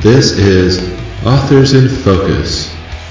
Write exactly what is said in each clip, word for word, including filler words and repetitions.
This is Authors in Focus.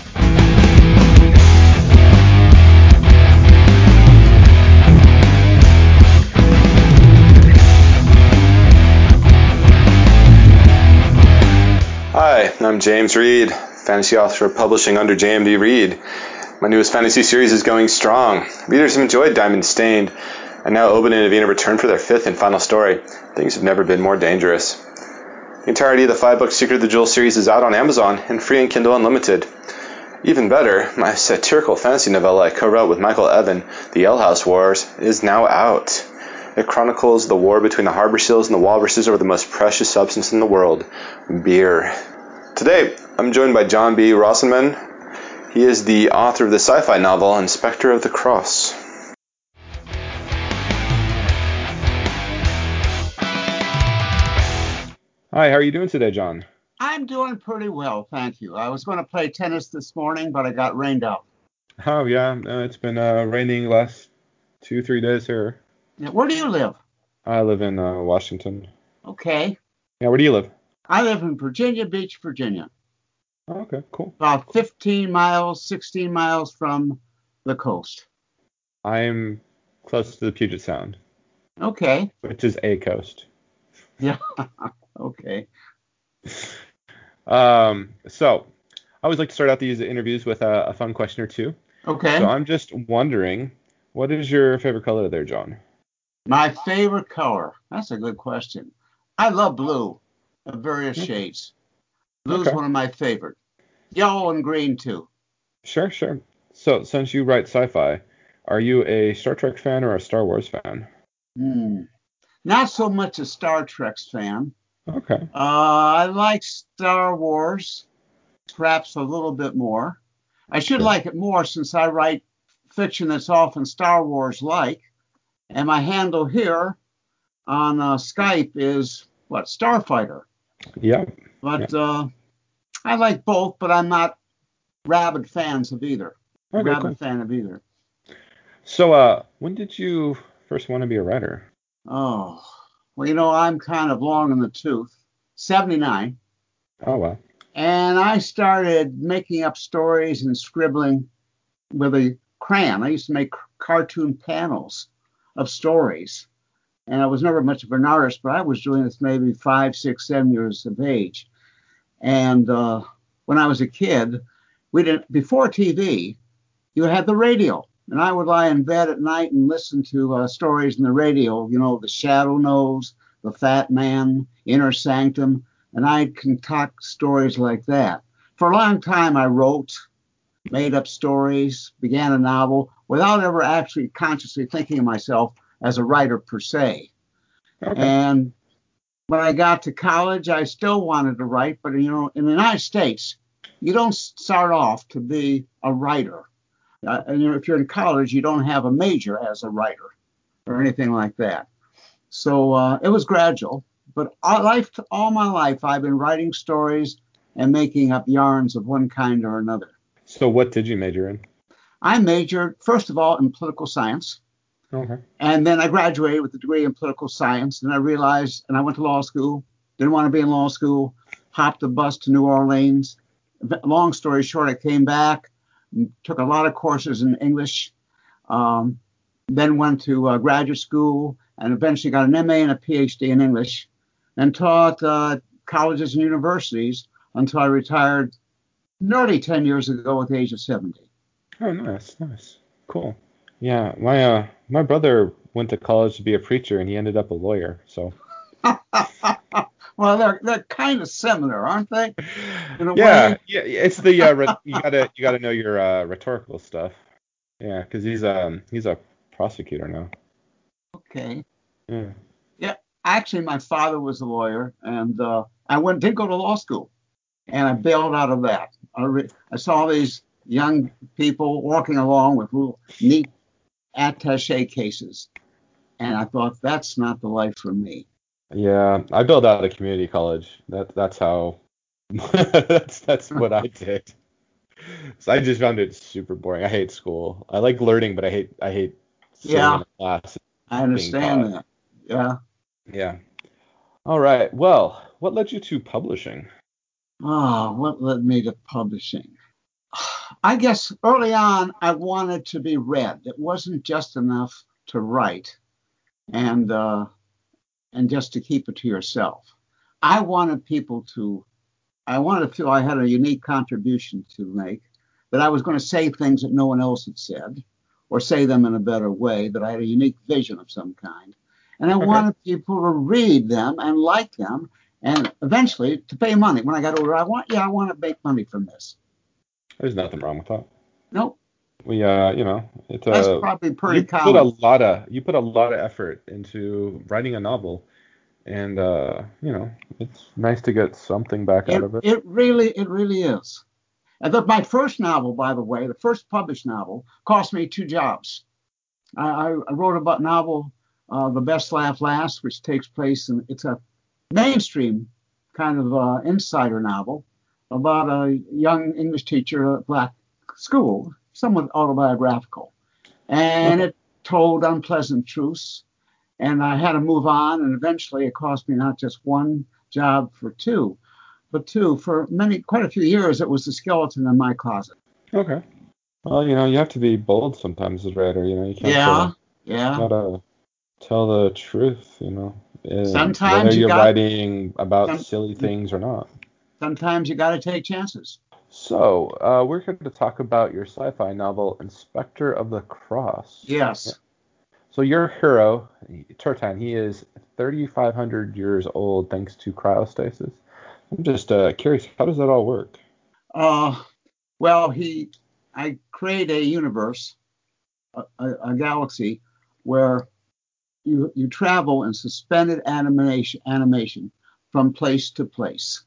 Hi, I'm James Reed, fantasy author publishing under J M D Reed. My newest fantasy series is going strong. Readers have enjoyed Diamond Stained, and now Oban and Avina return for their fifth and final story. Things have never been more dangerous. The entirety of the five-book Secret of the Jewel series is out on Amazon and free in Kindle Unlimited. Even better, my satirical fantasy novella I co-wrote with Michael Evan, The Ale House Wars, is now out. It chronicles the war between the Harbor Seals and the Walruses over the most precious substance in the world, beer. Today, I'm joined by John B. Rosenman. He is the author of the sci-fi novel Inspector of the Cross. Hi, how are you doing today, John? I'm doing pretty well, thank you. I was going to play tennis this morning, but I got rained out. Oh, yeah, uh, it's been uh, raining last two, three days here. Yeah, where do you live? I live in uh, Washington. Okay. Yeah, where do you live? I live in Virginia Beach, Virginia. Oh, okay, cool. About fifteen miles, sixteen miles from the coast. I'm close to the Puget Sound, Okay. which is a coast. Yeah. Okay. Um, so I always like to start out these interviews with a, a fun question or two. Okay. So I'm just wondering, what is your favorite color there, John? My favorite color. That's a good question. I love blue of various Okay. shades. Blue's Okay. one of my favorite. Yellow and green too. Sure, sure. So since you write sci-fi, are you a Star Trek fan or a Star Wars fan? Hmm. Not so much a Star Trek fan. Okay. Uh, I like Star Wars, perhaps a little bit more. I should Sure. like it more since I write fiction that's often Star Wars-like. And my handle here on uh, Skype is, what, Starfighter. Yeah. But uh, I like both, but I'm not rabid fans of either. Okay, Rabid cool. fan of either. So, uh, when did you first want to be a writer? Oh, well, you know, I'm kind of long in the tooth. seventy-nine. Oh, wow. And I started making up stories and scribbling with a crayon. I used to make cartoon panels of stories. And I was never much of an artist, but I was doing this maybe five, six, seven years of age. And uh, when I was a kid, we didn't, before T V, you had the radio. And I would lie in bed at night and listen to uh, stories in the radio, you know, The Shadow Knows, The Fat Man, Inner Sanctum, and I'd concoct stories like that. For a long time, I wrote, made up stories, began a novel without ever actually consciously thinking of myself as a writer per se. Okay. And when I got to college, I still wanted to write, but you know, in the United States, you don't start off to be a writer. Uh, and you know, if you're in college, you don't have a major as a writer or anything like that. So uh, it was gradual, but all, life, all my life, I've been writing stories and making up yarns of one kind or another. So, what did you major in? I majored, first of all, in political science. Okay. And then I graduated with a degree in political science. And I realized, and I went to law school, didn't want to be in law school, hopped the bus to New Orleans. Long story short, I came back, took a lot of courses in English, um, then went to uh, graduate school, and eventually got an M A and a P H D in English, and taught uh, colleges and universities until I retired nearly ten years ago at the age of seventy. Oh, nice, nice, cool. Yeah, my uh, my brother went to college to be a preacher, and he ended up a lawyer. So. Well, they're they're kind of similar, aren't they? In a Yeah, way. yeah, it's the uh, rhe- you gotta you gotta know your uh, rhetorical stuff. Yeah, because he's um he's a prosecutor now. Okay. Yeah. Yeah. Actually, my father was a lawyer, and uh, I went did go to law school, and I bailed out of that. I, re- I saw these young people walking along with little neat attaché cases, and I thought that's not the life for me. Yeah, I built out a community college. That that's how that's that's what I did. So I just found it super boring. I hate school. I like learning, but I hate I hate sitting in Yeah, a class I being understand taught. that. Yeah. Yeah. All right. Well, what led you to publishing? Oh, what led me to publishing? I guess early on I wanted to be read. It wasn't just enough to write and uh, and just to keep it to yourself. I wanted people to. I wanted to feel I had a unique contribution to make. That I was going to say things that no one else had said, or say them in a better way. That I had a unique vision of some kind, and I Okay. wanted people to read them and like them, and eventually to pay money. When I got older, I want yeah, I want to make money from this. There's nothing wrong with that. Nope, We, uh, you know, it's that's a probably pretty you put a common. lot of you put a lot of effort into writing a novel, and uh, you know, it's nice to get something back out It of it. it really it really is. And the, my first novel, by the way, the first published novel, cost me two jobs. I, I wrote about novel, uh, The Best Laugh Last, which takes place in it's a mainstream kind of uh, insider novel about a young English teacher at a black school, somewhat autobiographical, and Okay. it told unpleasant truths. And I had to move on, and eventually it cost me not just one job for two, but two for many quite a few years. It was the skeleton in my closet. Okay. Well, you know, you have to be bold sometimes as a writer. You know, you can't uh, Yeah, yeah. gotta tell the truth. You know, and whether Sometimes you you're got writing about some. silly things or not. Sometimes you got to take chances. So, uh, we're going to talk about your sci-fi novel, Inspector of the Cross. Yeah. Yes. So your hero, Turtan, he is thirty-five hundred years old thanks to cryostasis. I'm just uh, curious, how does that all work? Uh, well, he, I create a universe, a, a, a galaxy, where you you travel in suspended animation animation from place to place,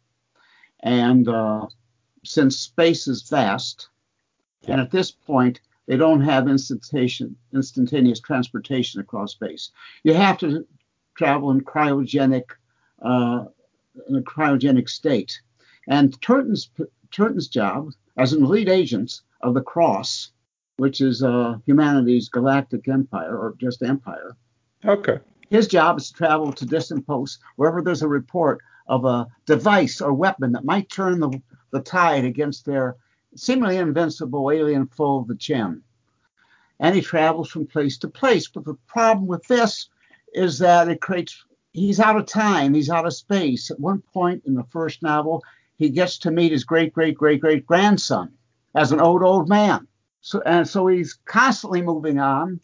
and uh, since space is vast, Yeah. and at this point they don't have instantaneous instantaneous transportation across space. You have to travel in cryogenic uh, in a cryogenic state. And Turton's Turton's job as an elite agent of the Cross, which is uh, humanity's galactic empire or just empire, Okay. his job is to travel to distant posts wherever there's a report of a device or weapon that might turn the, the tide against their seemingly invincible alien foe, the Chen. And he travels from place to place. But the problem with this is that it creates, he's out of time, he's out of space. At one point in the first novel, he gets to meet his great, great, great, great grandson as an old, old man. So, and so he's constantly moving on,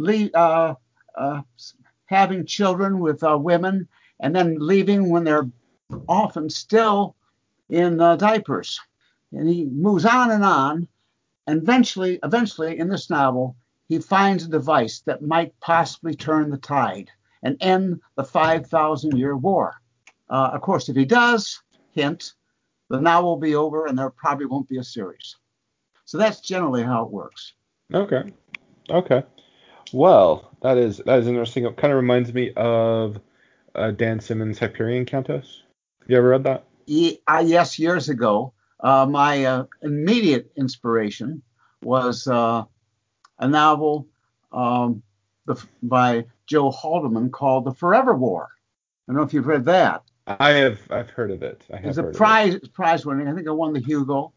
uh, uh, having children with uh, women, and then leaving when they're often still in uh, diapers. And he moves on and on. And eventually, eventually, in this novel, he finds a device that might possibly turn the tide and end the five thousand year war. Uh, of course, if he does, hint, the novel will be over and there probably won't be a series. So that's generally how it works. Okay. Okay. Well, that is that is interesting. It kind of reminds me of uh, Dan Simmons' Hyperion Countess. You ever read that? He, I, yes, years ago, uh, my uh, immediate inspiration was uh, a novel um, the, by Joe Haldeman called The Forever War. I don't know if you've read that. I have I've heard of it. I It's have a heard of it. prize prize winning. I think it won the Hugo.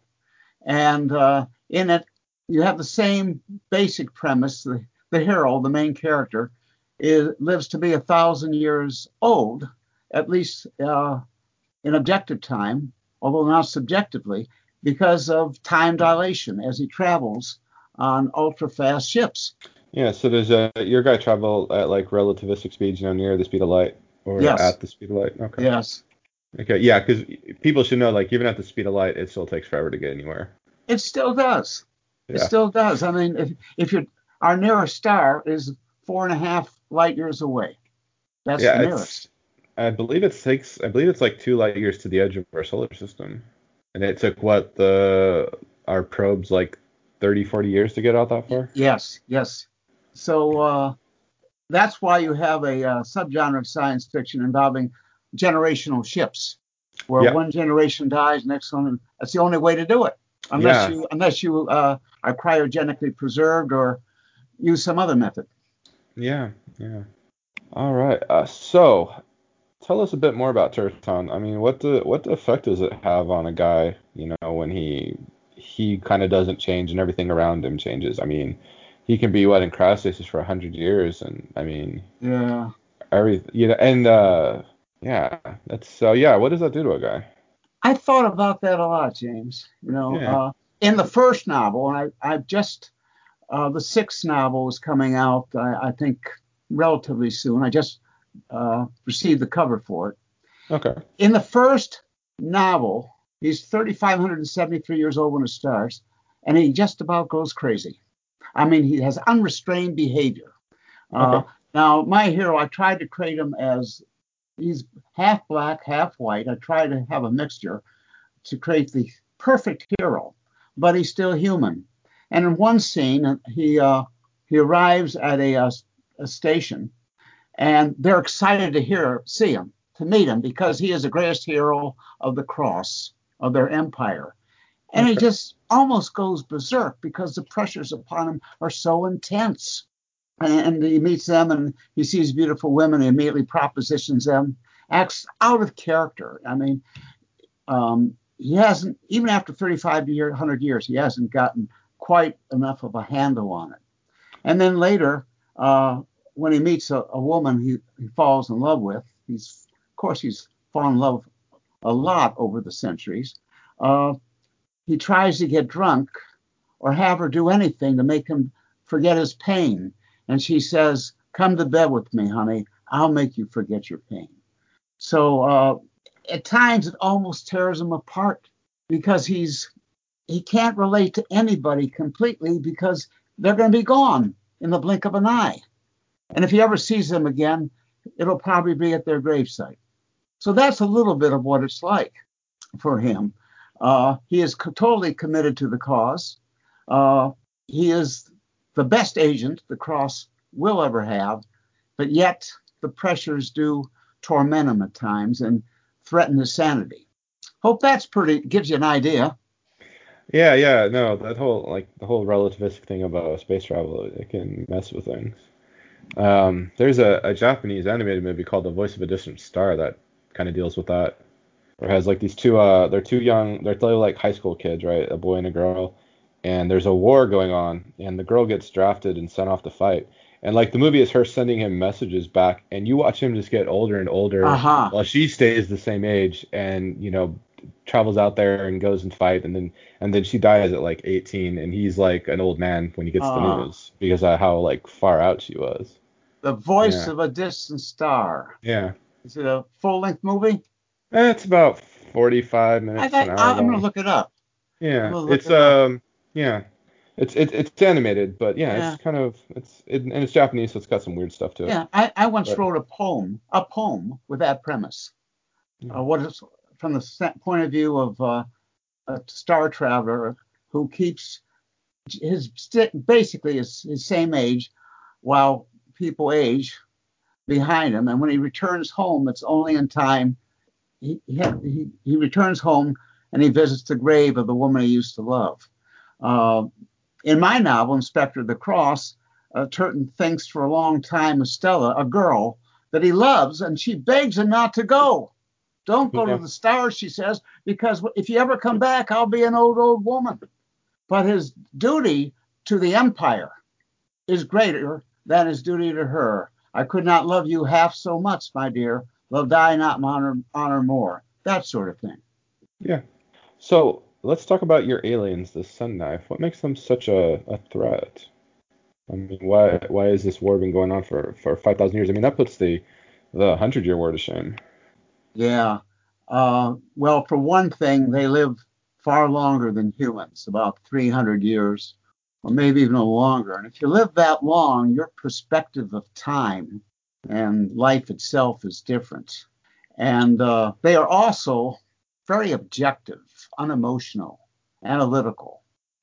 And uh, in it, you have the same basic premise. The, the hero, the main character, is, lives to be a thousand years old, at least uh, in objective time, although not subjectively, because of time dilation as he travels on ultra fast ships. Yeah, so does uh, your guy travel at like relativistic speeds, you know, near the speed of light or Yes, at the speed of light? Okay. yes. Okay, yeah, because people should know, like, even at the speed of light, it still takes forever to get anywhere. It still does. It Yeah. still does. I mean, if if you're our nearest star is four and a half light years away. That's the Yeah, it's nearest. I believe it takes I believe it's like two light years to the edge of our solar system. And it took what the our probes like thirty, forty years to get out that far? Yes, yes. So uh, that's why you have a uh, subgenre of science fiction involving generational ships, where Yeah. one generation dies, next one. That's the only way to do it, unless Yeah. you unless you uh, are cryogenically preserved or use some other method. Yeah. Yeah. All right. Uh, so tell us a bit more about Turton. I mean, what the what the effect does it have on a guy, you know, when he he kind of doesn't change and everything around him changes? I mean, he can be what in cryostasis for a hundred years, and I mean, Yeah. every you know, and uh, yeah, that's so yeah. What does that do to a guy? I thought about that a lot, James. You know, Yeah. uh, in the first novel, and I, I just, uh, the sixth novel is coming out, I, I think, relatively soon. I just uh, received the cover for it. Okay. In the first novel, he's three thousand five hundred seventy-three years old when it starts, and he just about goes crazy. I mean, he has unrestrained behavior. Uh, Okay. Now, my hero, I tried to create him as he's half black, half white. I tried to have a mixture to create the perfect hero, but he's still human. And in one scene, he uh, he arrives at a, a, a station, and they're excited to hear see him, to meet him, because he is the greatest hero of the cross of their empire. And he Okay. just almost goes berserk because the pressures upon him are so intense. And, and he meets them and he sees beautiful women. He immediately propositions them, acts out of character. I mean, um, he hasn't, even after thirty-five year, one hundred years, he hasn't gotten quite enough of a handle on it. And then later, uh, when he meets a, a woman he, he falls in love with, he's, of course, he's fallen in love a lot over the centuries. Uh, he tries to get drunk or have her do anything to make him forget his pain. And she says, "Come to bed with me, honey. I'll make you forget your pain." So uh, at times it almost tears him apart because he's he can't relate to anybody completely because they're going to be gone in the blink of an eye. And if he ever sees them again, it'll probably be at their gravesite. So that's a little bit of what it's like for him. Uh, he is co- totally committed to the cause. Uh, he is the best agent the cross will ever have, but yet the pressures do torment him at times and threaten his sanity. Hope that's pretty gives you an idea. Yeah, yeah, no, that whole like the whole relativistic thing about space travel, it can mess with things. Um, there's a, a Japanese animated movie called The Voice of a Distant Star that kind of deals with that. Or has like these two uh they're two young they're they're like high school kids, right? A boy and a girl. And there's a war going on and the girl gets drafted and sent off to fight. And like the movie is her sending him messages back and you watch him just get older and older Aha. while she stays the same age and you know travels out there and goes and fight and then and then she dies at like eighteen and he's like an old man when he gets the Uh, news because of how like far out she was. the Voice Yeah. of a Distant Star. Yeah. Is it a full length movie? Eh, It's about forty-five I, minutes to I, an hour I'm going to long. look it up. I'm Yeah, going to look it's it up. um, yeah, it's it's it's animated, but yeah, it's Yeah. kind of it's it, and it's Japanese, so it's got some weird stuff to it. Yeah. I, I once But wrote a poem, a poem with that premise. yeah, Uh, what is from the sa- point of view of uh, a star traveler who keeps his st- basically his, his same age while people age behind him, and when he returns home, it's only in time. He he, he returns home and he visits the grave of the woman he used to love. Uh, in my novel, Inspector of the Cross, uh, Turton thinks for a long time of Stella, a girl that he loves, and she begs him not to go. Don't go to yeah, the stars, she says, because if you ever come back, I'll be an old, old woman. But his duty to the empire is greater than his duty to her. I could not love you half so much, my dear. Love die not honor, honor more. That sort of thing. yeah. So let's talk about your aliens, the Sun Knife. What makes them such a, a threat? I mean, why why has this war been going on for for five thousand years? I mean, that puts the the hundred year war to shame. Yeah. Uh, well, for one thing, they live far longer than humans, about three hundred years, or maybe even longer. And if you live that long, your perspective of time and life itself is different. And uh, they are also very objective, unemotional, analytical.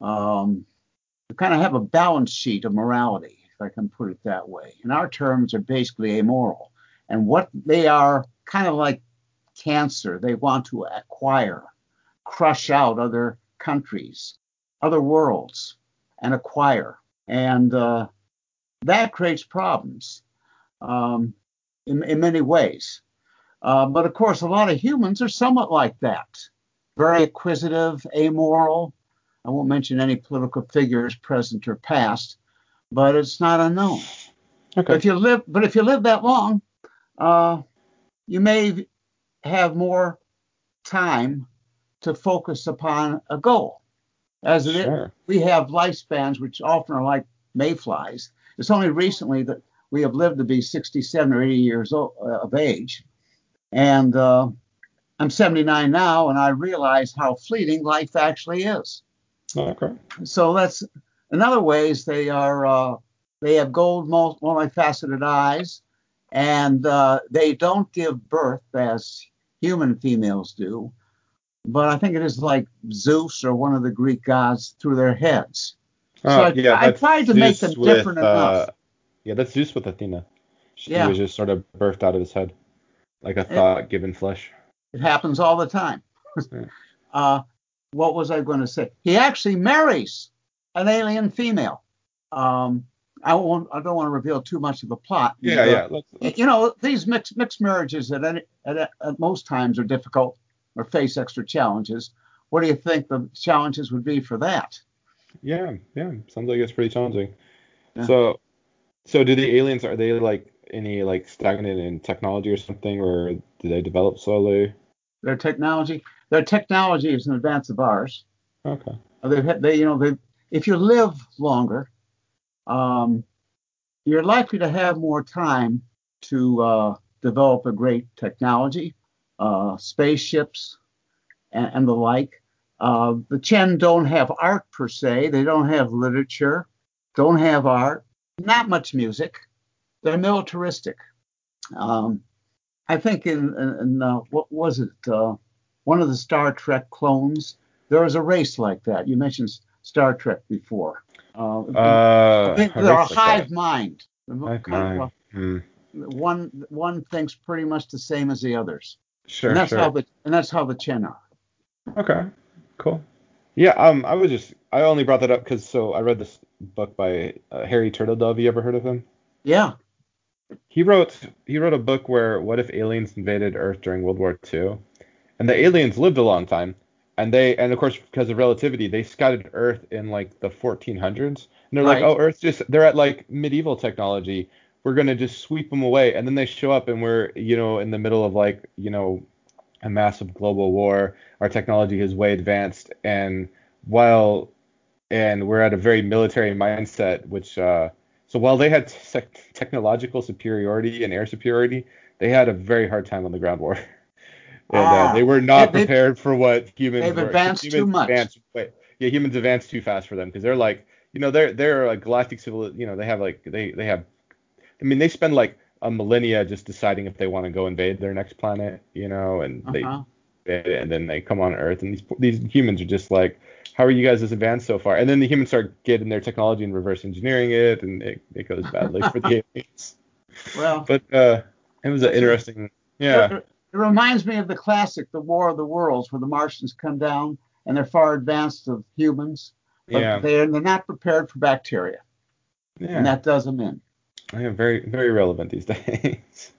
Um, they kind of have a balance sheet of morality, if I can put it that way. And our terms are basically amoral. And what they are kind of like cancer, they want to acquire, crush out other countries, other worlds, and acquire. And uh, that creates problems um, in, in many ways. Uh, but of course, a lot of humans are somewhat like that, very acquisitive, amoral. I won't mention any political figures, present or past, but it's not unknown. Okay. But if you live, but if you live that long, uh, you may have more time to focus upon a goal. As it Sure. is, we have lifespans which often are like mayflies. It's only recently that we have lived to be sixty-seven or eighty years old, uh, of age. And uh, I'm seventy-nine now, and I realize how fleeting life actually is. Okay. So that's, in other ways, they are uh, they have gold, multifaceted eyes, and uh, they don't give birth as human females do. But I think it is like Zeus or one of the Greek gods through their heads. Oh, So I, yeah, I that's tried to make Zeus them with, different uh, enough. yeah, that's Zeus with Athena. She Yeah. was just sort of birthed out of his head, like a It, thought given flesh. it happens all the time. Yeah. uh, what was I going to say? He actually marries an alien female. Um, I won't. I don't want to reveal too much of the plot. Yeah, And, uh, yeah. Let's, let's, You know, these mixed mixed marriages at, any, at at most times are difficult or face extra challenges. What do you think the challenges would be for that? yeah, yeah. Sounds like it's pretty challenging. Yeah. So, so do the aliens, are they like any like stagnant in technology or something, or do they develop slowly? Their technology, their technology is in advance of ours. Okay. They, they you know, they if you live longer, um, you're likely to have more time to uh, develop a great technology, uh, spaceships, and, and the like. Uh, the Chen don't have art per se. They don't have literature, don't have art, not much music. They're militaristic. Um, I think in, in, in uh, what was it? Uh, one of the Star Trek clones. There was a race like that. You mentioned Star Trek before. Uh, Uh, they, a they're a race like that. hive mind. Hive Kind of mind. a, Hmm. one one thinks pretty much the same as the others, and Sure, that's how sure. the and that's how the Chen are. Okay, cool. Yeah, um, I was just, I only brought that up because so I read this book by uh, Harry Turtledove. You ever heard of him? Yeah, He wrote he wrote a book where what if aliens invaded Earth during World War Two, and the aliens lived a long time, and they and of course because of relativity they scouted Earth in like the fourteen hundreds, and they're like, right. oh, Earth's just they're at like medieval technology. We're gonna just sweep them away, and then they show up and we're you know in the middle of like you know a massive global war. Our technology is way advanced, and while and we're at a very military mindset, which uh, so while they had te- technological superiority and air superiority, they had a very hard time on the ground war, and uh, Ah, they were they, not they prepared for what humans they've were, because advanced too humans much. advanced. Wait, yeah, humans advanced too fast for them because they're like, you know, they're they're a galactic civil, you know, they have like they they have, I mean, they spend like a millennia just deciding if they want to go invade their next planet, you know, and Uh they huh. and then they come on Earth, and these these humans are just like, how are you guys this advanced so far? And then the humans start getting their technology and reverse engineering it, and it, it goes badly for the aliens. Well, But uh, it was an that's a, interesting, it, yeah, it reminds me of the classic, The War of the Worlds, where the Martians come down and they're far advanced of humans, but yeah, they're they're not prepared for bacteria, and yeah. that does them in. I am very very relevant these days.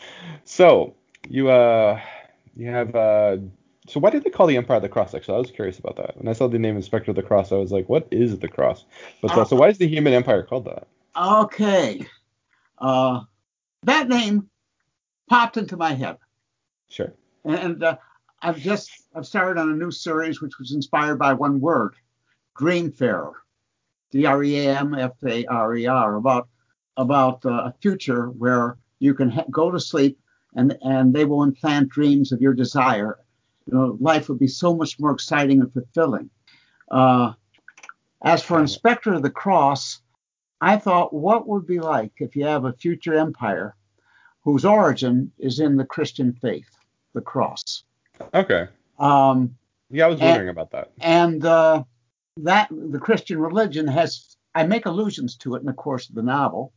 So you uh you have uh so why did they call the Empire the Cross? Actually, I was curious about that. When I saw the name Inspector of the Cross, I was like, what is the Cross? But uh, Uh, so why is the Human Empire called that? okay, uh, that name popped into my head. Sure. And uh, I've just I've started on a new series which was inspired by one word, Dreamfarer, D R E A M F A R E R, about about uh, a future where you can ha- go to sleep and and they will implant dreams of your desire. You know, life would be so much more exciting and fulfilling. Uh, as for Got it. Inspector of the Cross, I thought, what would it be like if you have a future empire whose origin is in the Christian faith, the cross. Okay. Um, Yeah, I was and wondering about that. and uh, that the Christian religion has, I make allusions to it in the course of the novel.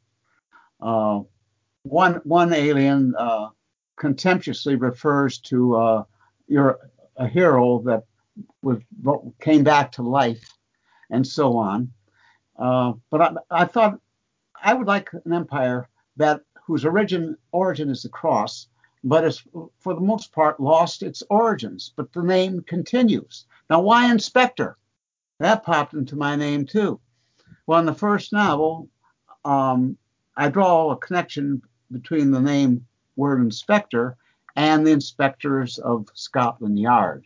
Uh, one one alien uh, contemptuously refers to uh, you're a hero that was came back to life and so on. Uh, but I, I thought I would like an empire that whose origin origin is the cross, but it's for the most part lost its origins. But the name continues. Now, why Inspector? That popped into my name too. Well, in the first novel, um, I draw a connection between the name word inspector and the inspectors of Scotland Yard,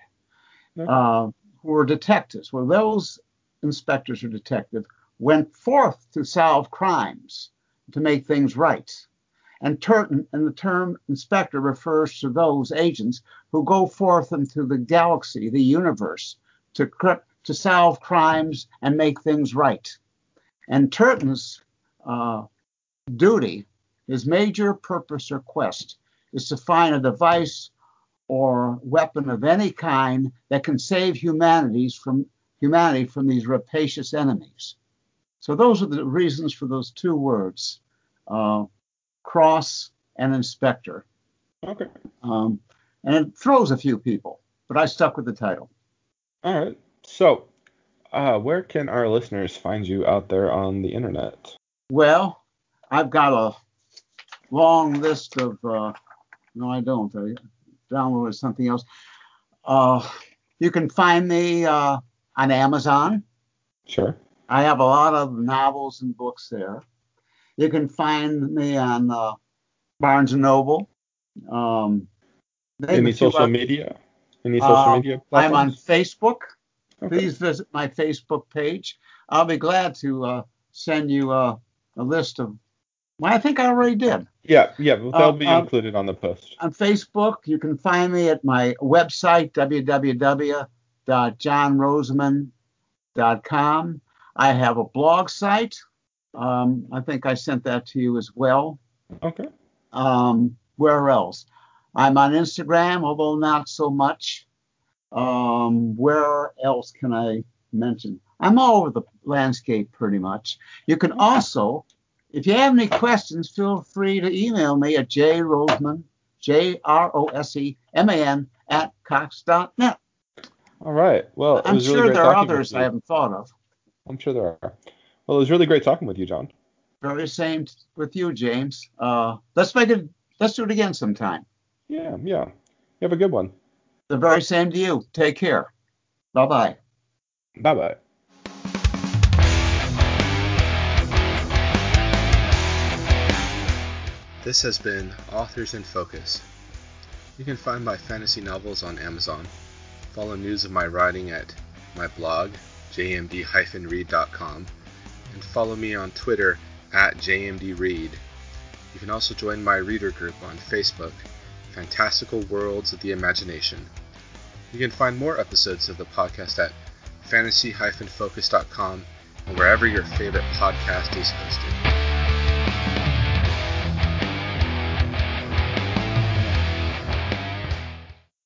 uh, who were detectives. Well, those inspectors or detectives went forth to solve crimes, to make things right. And, ter- and the term inspector refers to those agents who go forth into the galaxy, the universe, to, cr- to solve crimes and make things right. And Turton's uh, duty, his major purpose or quest, is to find a device or weapon of any kind that can save humanities from humanity from these rapacious enemies. So those are the reasons for those two words, uh, cross and inspector. Okay. Um, and it throws a few people, but I stuck with the title. All right. So, uh, where can our listeners find you out there on the internet? Well, I've got a long list of, uh, no, I don't. I downloaded something else. Uh, you can find me uh, on Amazon. Sure. I have a lot of novels and books there. You can find me on uh, Barnes and Noble. Um, Any social other, media? Any social uh, media platforms? I'm on Facebook. Okay. Please visit my Facebook page. I'll be glad to uh, send you uh, a list of. Well, I think I already did. Yeah, yeah, they'll Uh, be uh, included on the post. On Facebook, you can find me at my website, w w w dot john roseman dot com. I have a blog site. Um, I think I sent that to you as well. Okay. Um, where else? I'm on Instagram, although not so much. Um, where else can I mention? I'm all over the landscape pretty much. You can also, if you have any questions, feel free to email me at jroseman, J R O S E M A N, at cox dot net. All right. Well, it I'm was really sure great there are talking others with you. I haven't thought of. I'm sure there are. Well, it was really great talking with you, John. Very same with you, James. Uh, let's make it. Let's do it again sometime. Yeah, yeah. You have a good one. The very same to you. Take care. Bye-bye. Bye-bye. This has been Authors in Focus. You can find my fantasy novels on Amazon. Follow news of my writing at my blog, j m d dash read dot com, and follow me on Twitter at j m d read. You can also join my reader group on Facebook, Fantastical Worlds of the Imagination. You can find more episodes of the podcast at fantasy dash focus dot com and wherever your favorite podcast is hosted.